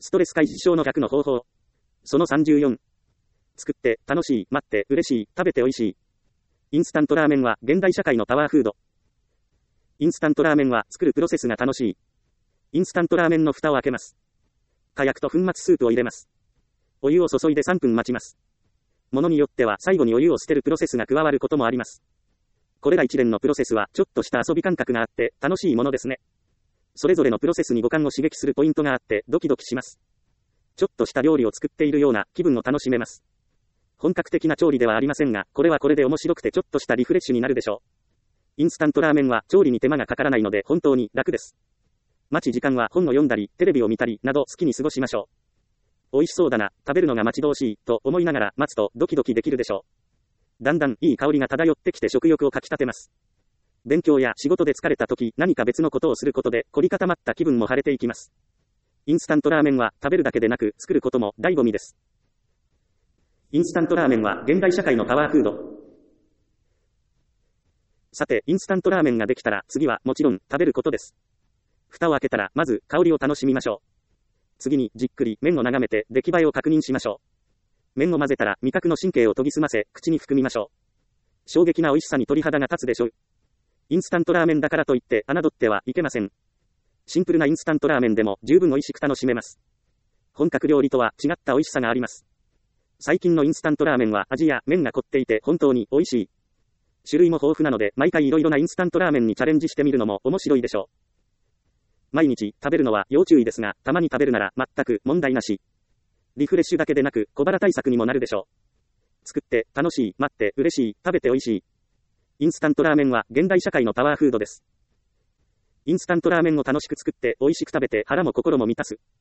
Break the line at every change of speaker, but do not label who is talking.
ストレス解消の逆の方法。その34。作って、楽しい、待って、嬉しい、食べて美味しい。インスタントラーメンは現代社会のパワーフード。インスタントラーメンは作るプロセスが楽しい。インスタントラーメンの蓋を開けます。火薬と粉末スープを入れます。お湯を注いで3分待ちます。ものによっては最後にお湯を捨てるプロセスが加わることもあります。これら一連のプロセスはちょっとした遊び感覚があって楽しいものですね。それぞれのプロセスに五感を刺激するポイントがあってドキドキします。ちょっとした料理を作っているような気分を楽しめます。本格的な調理ではありませんが、これはこれで面白くてちょっとしたリフレッシュになるでしょう。インスタントラーメンは調理に手間がかからないので本当に楽です。待ち時間は本を読んだり、テレビを見たりなど好きに過ごしましょう。美味しそうだな、食べるのが待ち遠しいと思いながら待つとドキドキできるでしょう。だんだんいい香りが漂ってきて食欲をかき立てます。勉強や仕事で疲れた時、何か別のことをすることで凝り固まった気分も晴れていきます。インスタントラーメンは食べるだけでなく作ることも醍醐味です。インスタントラーメンは現代社会のパワーフード。さて、インスタントラーメンができたら次はもちろん食べることです。蓋を開けたらまず香りを楽しみましょう。次にじっくり麺を眺めて出来栄えを確認しましょう。麺を混ぜたら味覚の神経を研ぎ澄ませ口に含みましょう。衝撃な美味しさに鳥肌が立つでしょう。インスタントラーメンだからといって侮ってはいけません。シンプルなインスタントラーメンでも十分美味しく楽しめます。本格料理とは違った美味しさがあります。最近のインスタントラーメンは味や麺が凝っていて本当に美味しい。種類も豊富なので毎回いろいろなインスタントラーメンにチャレンジしてみるのも面白いでしょう。毎日食べるのは要注意ですが、たまに食べるなら全く問題なし。リフレッシュだけでなく小腹対策にもなるでしょう。作って、楽しい、待って、嬉しい、食べて美味しい。インスタントラーメンは現代社会のパワーフードです。インスタントラーメンを楽しく作って美味しく食べて腹も心も満たす。